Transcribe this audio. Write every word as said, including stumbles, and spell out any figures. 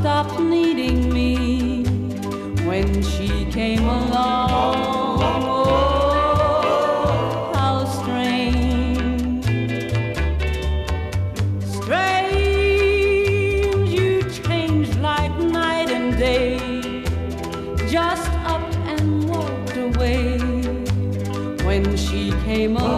stopped needing me when she came along. Oh, how strange, strange, you changed like night and day, just up and walked away when she came along.